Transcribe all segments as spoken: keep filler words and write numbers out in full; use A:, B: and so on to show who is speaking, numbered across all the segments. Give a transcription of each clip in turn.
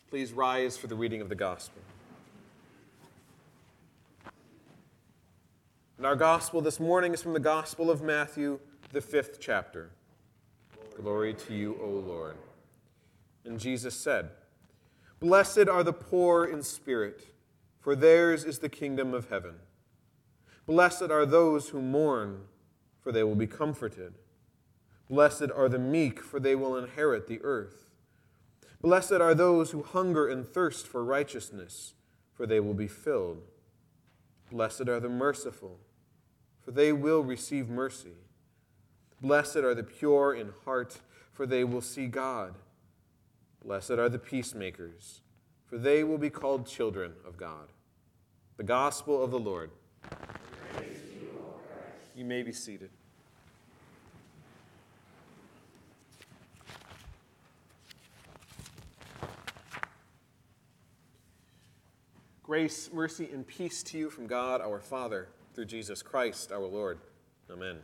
A: Please rise for the reading of the gospel. And our gospel this morning is from the Gospel of Matthew, the fifth chapter. Glory to you, O Lord. And Jesus said, "Blessed are the poor in spirit, for theirs is the kingdom of heaven. Blessed are those who mourn, for they will be comforted. Blessed are the meek, for they will inherit the earth. Blessed are those who hunger and thirst for righteousness, for they will be filled. Blessed are the merciful, for they will receive mercy. Blessed are the pure in heart, for they will see God. Blessed are the peacemakers, for they will be called children of God." The gospel of the Lord. Praise to you, O Christ. You may be seated. Grace, mercy, and peace to you from God our Father, through Jesus Christ our Lord. Amen.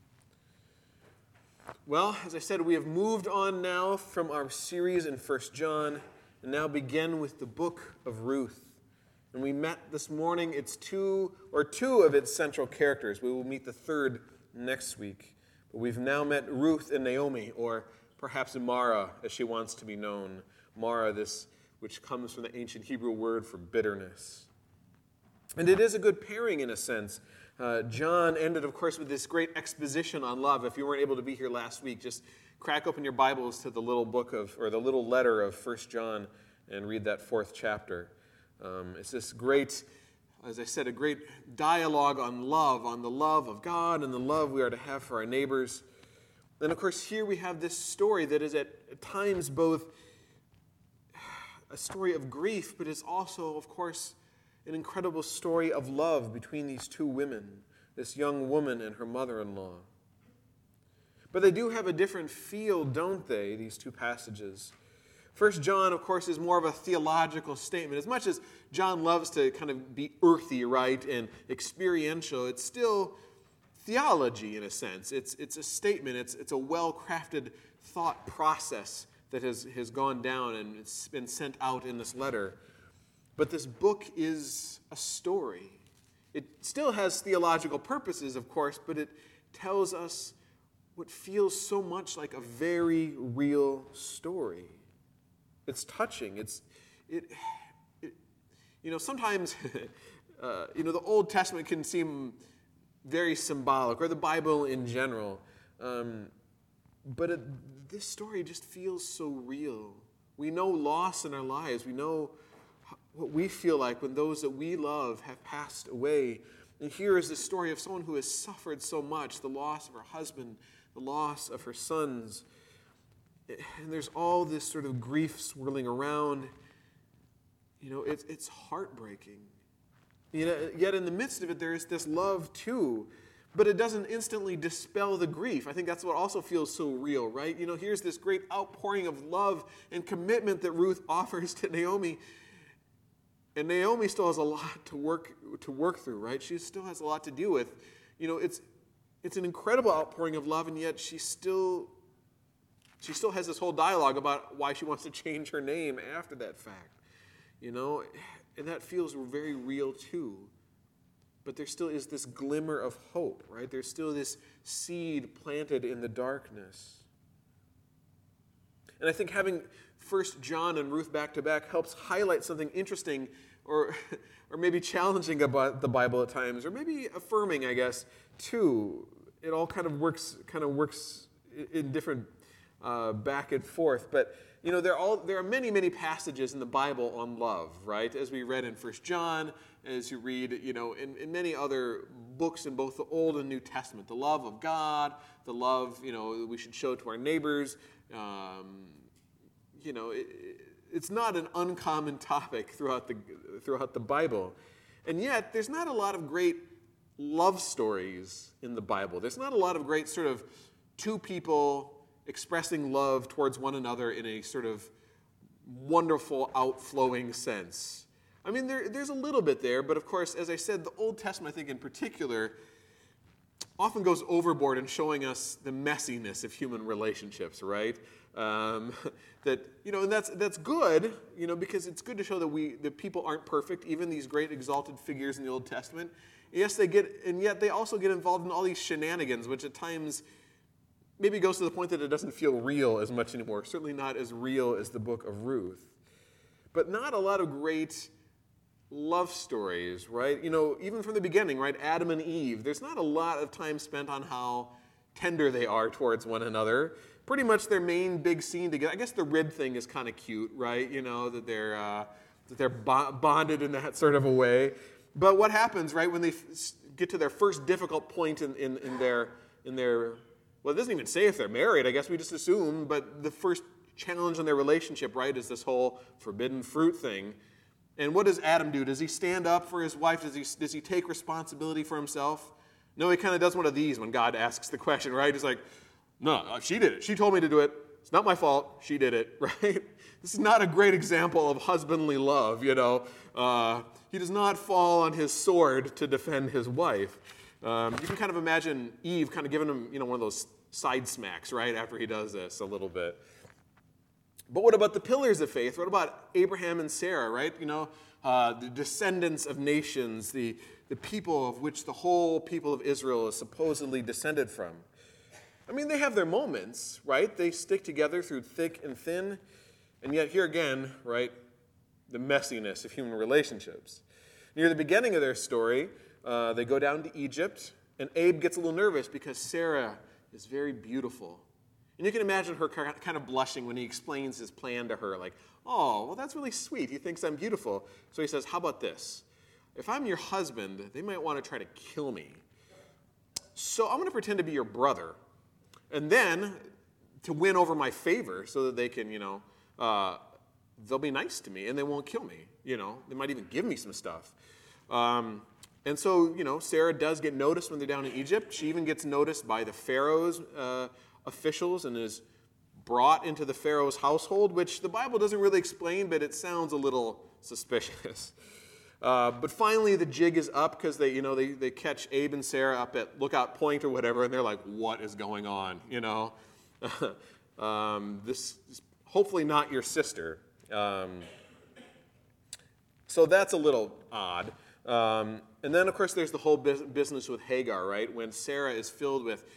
A: Well, as I said, we have moved on now from our series in First John, and now begin with the book of Ruth. And we met this morning its two, or two of its central characters. We will meet the third next week. But we've now met Ruth and Naomi, or perhaps Mara, as she wants to be known. Mara, this which comes from the ancient Hebrew word for bitterness. And it is a good pairing in a sense. Uh, John ended, of course, with this great exposition on love. If you weren't able to be here last week, just crack open your Bibles to the little book of, or the little letter of First John and read that fourth chapter. Um, it's this great, as I said, a great dialogue on love, on the love of God and the love we are to have for our neighbors. And of course, here we have this story that is at times both a story of grief, but it's also, of course, an incredible story of love between these two women, this young woman and her mother-in-law. But they do have a different feel, don't they, these two passages? First John, of course, is more of a theological statement. As much as John loves to kind of be earthy, right, and experiential, it's still theology in a sense. It's, it's a statement. It's, it's a well-crafted thought process that has, has gone down and it's been sent out in this letter. But this book is a story. It still has theological purposes, of course, but it tells us what feels so much like a very real story. It's touching. It's, it, it you know, sometimes, uh, you know, the Old Testament can seem very symbolic, or the Bible in general. Um, but it, this story just feels so real. We know loss in our lives. We know what we feel like when those that we love have passed away. And here is the story of someone who has suffered so much, the loss of her husband, the loss of her sons. And there's all this sort of grief swirling around. You know, it's, it's heartbreaking. You know, yet in the midst of it, there is this love too. But it doesn't instantly dispel the grief. I think that's what also feels so real, right? You know, here's this great outpouring of love and commitment that Ruth offers to Naomi. And Naomi still has a lot to work to work through, right? She still has a lot to deal with. You know, it's it's an incredible outpouring of love, and yet she still she still has this whole dialogue about why she wants to change her name after that fact. You know, and that feels very real too. But there still is this glimmer of hope, right? There's still this seed planted in the darkness. And I think having First John and Ruth back to back helps highlight something interesting or or maybe challenging about the Bible at times, or maybe affirming, I guess, too. It all kind of works kind of works in different uh, back and forth. But you know, there are all there are many, many passages in the Bible on love, right? As we read in First John, as you read, you know, in, in many other books in both the Old and New Testament, the love of God, the love, you know, that we should show to our neighbors. Um, you know, it, it's not an uncommon topic throughout the throughout the Bible, and yet there's not a lot of great love stories in the Bible. There's not a lot of great sort of two people expressing love towards one another in a sort of wonderful, outflowing sense. I mean, there, there's a little bit there, but of course, as I said, the Old Testament, I think in particular, often goes overboard in showing us the messiness of human relationships, right? Um, that, you know, and that's that's good, you know, because it's good to show that we that people aren't perfect, even these great exalted figures in the Old Testament. Yes, they get, and yet they also get involved in all these shenanigans, which at times maybe goes to the point that it doesn't feel real as much anymore. Certainly not as real as the book of Ruth. But not a lot of great love stories, right? You know, even from the beginning, right? Adam and Eve, there's not a lot of time spent on how tender they are towards one another. Pretty much their main big scene together. I guess the rib thing is kind of cute, right? You know, that they're uh, that they're bonded in that sort of a way. But what happens, right, when they f- get to their first difficult point in, in, in their in their well, it doesn't even say if they're married. I guess we just assume. But the first challenge in their relationship, right, is this whole forbidden fruit thing. And what does Adam do? Does he stand up for his wife? Does he does he take responsibility for himself? No, he kind of does one of these when God asks the question, right? He's like, no, she did it. She told me to do it. It's not my fault. She did it, right? This is not a great example of husbandly love, you know. Uh, he does not fall on his sword to defend his wife. Um, you can kind of imagine Eve kind of giving him, you know, one of those side smacks, right, after he does this a little bit. But what about the pillars of faith? What about Abraham and Sarah, right? You know, uh, the descendants of nations, the, the people of which the whole people of Israel is supposedly descended from. I mean, they have their moments, right? They stick together through thick and thin. And yet here again, right, the messiness of human relationships. Near the beginning of their story, uh, they go down to Egypt, and Abe gets a little nervous because Sarah is very beautiful. And you can imagine her kind of blushing when he explains his plan to her, like, oh, well, that's really sweet. He thinks I'm beautiful. So he says, how about this? If I'm your husband, they might want to try to kill me. So I'm going to pretend to be your brother. And then, to win over my favor so that they can, you know, uh, they'll be nice to me and they won't kill me. You know, they might even give me some stuff. Um, and so, you know, Sarah does get noticed when they're down in Egypt. She even gets noticed by the Pharaoh's uh, officials and is brought into the Pharaoh's household, which the Bible doesn't really explain, but it sounds a little suspicious. Uh, but finally, the jig is up because they, you know, they, they catch Abe and Sarah up at Lookout Point or whatever, and they're like, "What is going on?" You know, um, this is hopefully not your sister. Um, so that's a little odd. Um, and then, of course, there's the whole business with Hagar, right? When Sarah is filled with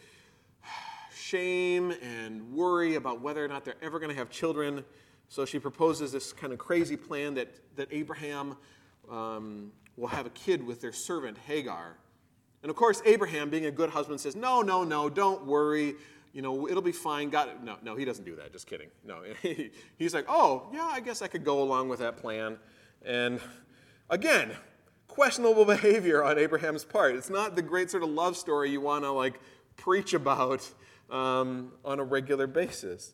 A: shame and worry about whether or not they're ever going to have children, so she proposes this kind of crazy plan that that Abraham Um, will have a kid with their servant Hagar. And of course, Abraham, being a good husband, says, no, no, no, don't worry. You know, it'll be fine. God, no, no, he doesn't do that. Just kidding. No, he's like, oh, yeah, I guess I could go along with that plan. And again, questionable behavior on Abraham's part. It's not the great sort of love story you want to like preach about um, on a regular basis.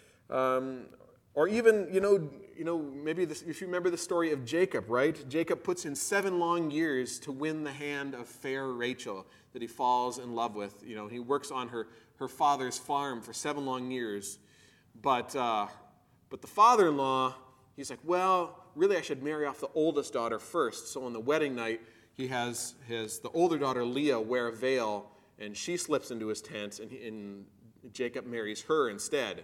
A: Um, Or even, you know, you know, maybe this, if you remember the story of Jacob, right? Jacob puts in seven long years to win the hand of fair Rachel that he falls in love with. You know, he works on her, her father's farm for seven long years. But, uh, but the father-in-law, he's like, well, really I should marry off the oldest daughter first. So on the wedding night, he has his the older daughter Leah wear a veil, and she slips into his tent, and, he, and Jacob marries her instead.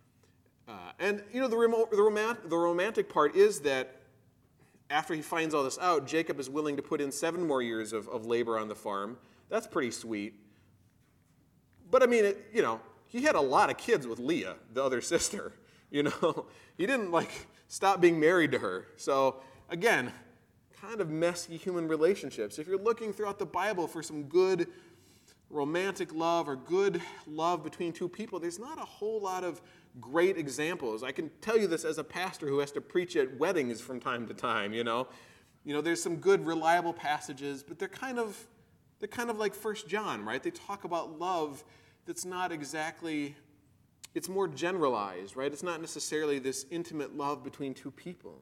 A: Uh, and, you know, the, remote, the, romant, the romantic part is that after he finds all this out, Jacob is willing to put in seven more years of, of labor on the farm. That's pretty sweet. But, I mean, it, you know, he had a lot of kids with Leah, the other sister. You know, he didn't, like, stop being married to her. So, again, kind of messy human relationships. If you're looking throughout the Bible for some good romantic love or good love between two people, there's not a whole lot of great examples. I can tell you this as a pastor who has to preach at weddings from time to time, you know. You know, there's some good, reliable passages, but they're kind of they're kind of like First John, right? They talk about love that's not exactly, it's more generalized, right? It's not necessarily this intimate love between two people.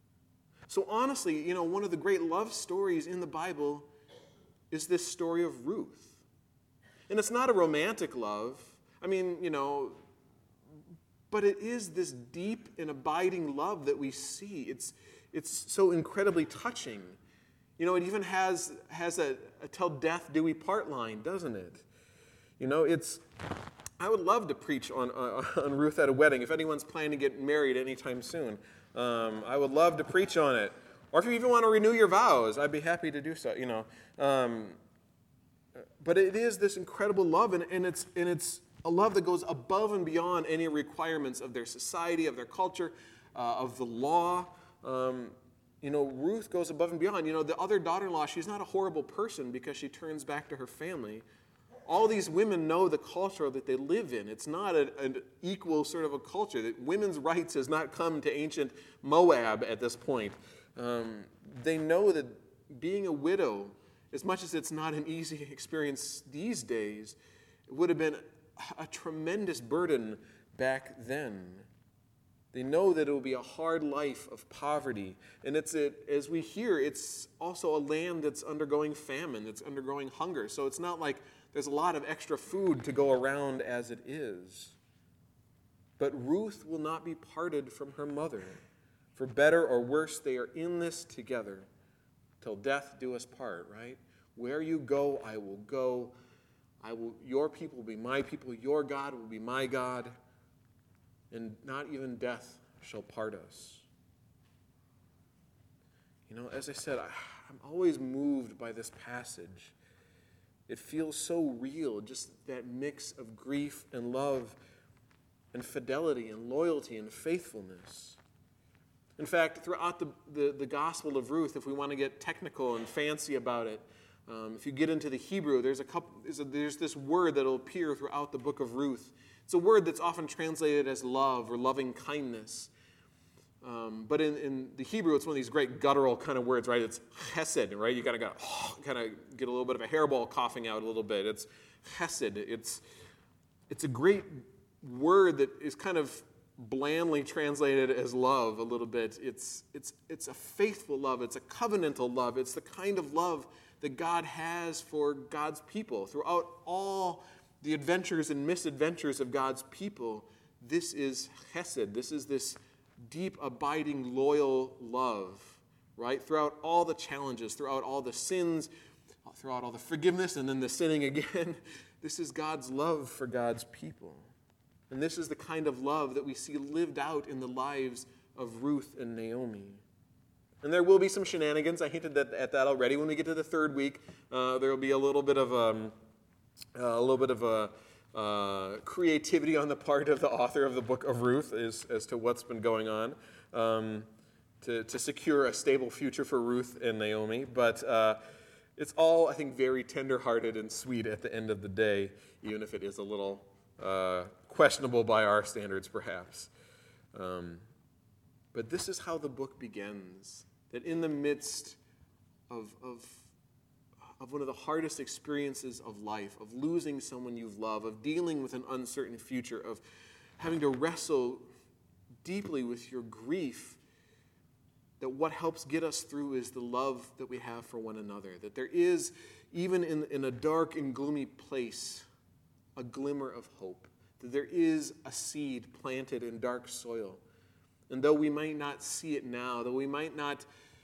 A: So honestly, you know, one of the great love stories in the Bible is this story of Ruth. And it's not a romantic love. I mean, you know, but it is this deep and abiding love that we see. It's it's so incredibly touching. You know, it even has has a, a "till death do we part" line, doesn't it? You know, it's I would love to preach on, uh, on Ruth at a wedding. If anyone's planning to get married anytime soon, um, I would love to preach on it. Or if you even want to renew your vows, I'd be happy to do so, you know. Um, but it is this incredible love, and, and, it's, and it's a love that goes above and beyond any requirements of their society, of their culture, uh, of the law. Um, you know, Ruth goes above and beyond. You know, the other daughter-in-law, she's not a horrible person because she turns back to her family. All these women know the culture that they live in. It's not a, an equal sort of a culture. That women's rights has not come to ancient Moab at this point. Um, they know that being a widow, as much as it's not an easy experience these days, it would have been a tremendous burden back then. They know that it will be a hard life of poverty. And it's a, as we hear, it's also a land that's undergoing famine, that's undergoing hunger. So it's not like there's a lot of extra food to go around as it is. But Ruth will not be parted from her mother. For better or worse, they are in this together till death do us part, right? Where you go, I will go. I will. Your people will be my people. Your God will be my God. And not even death shall part us. You know, as I said, I, I'm always moved by this passage. It feels so real, just that mix of grief and love and fidelity and loyalty and faithfulness. In fact, throughout the, the, the Gospel of Ruth, if we want to get technical and fancy about it, um, if you get into the Hebrew, there's, a couple, there's, a, there's this word that will appear throughout the book of Ruth. It's a word that's often translated as love or loving kindness. Um, but in, in the Hebrew, it's one of these great guttural kind of words, right? It's chesed, right? You kind of got oh, kind of get a little bit of a hairball coughing out a little bit. It's chesed. It's it's a great word that is kind of blandly translated as love a little bit. It's it's it's a faithful love. It's a covenantal love. It's the kind of love that God has for God's people throughout all the adventures and misadventures of God's people. This is chesed. This is this deep, abiding, loyal love, right? Throughout all the challenges, throughout all the sins, throughout all the forgiveness, and then the sinning again. This is God's love for God's people. And this is the kind of love that we see lived out in the lives of Ruth and Naomi. And there will be some shenanigans. I hinted at, at that already. When we get to the third week, uh, there will be a little bit of um, uh, a little bit of a Uh, creativity on the part of the author of the book of Ruth as, as to what's been going on um, to, to secure a stable future for Ruth and Naomi. But uh, it's all, I think, very tender-hearted and sweet at the end of the day, even if it is a little uh, questionable by our standards, perhaps. Um, but this is how the book begins, that in the midst of, of of one of the hardest experiences of life, of losing someone you've loved, of dealing with an uncertain future, of having to wrestle deeply with your grief, that what helps get us through is the love that we have for one another. That there is, even in, in a dark and gloomy place, a glimmer of hope. That there is a seed planted in dark soil. And though we might not see it now, though we might not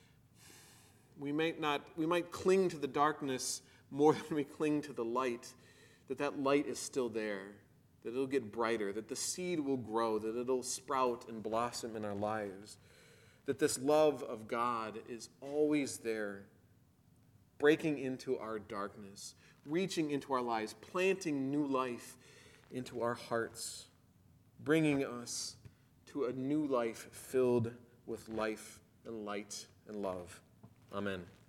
A: We might not, we might cling to the darkness more than we cling to the light, that that light is still there, that it'll get brighter, that the seed will grow, that it'll sprout and blossom in our lives, that this love of God is always there, breaking into our darkness, reaching into our lives, planting new life into our hearts, bringing us to a new life filled with life and light and love. Amen.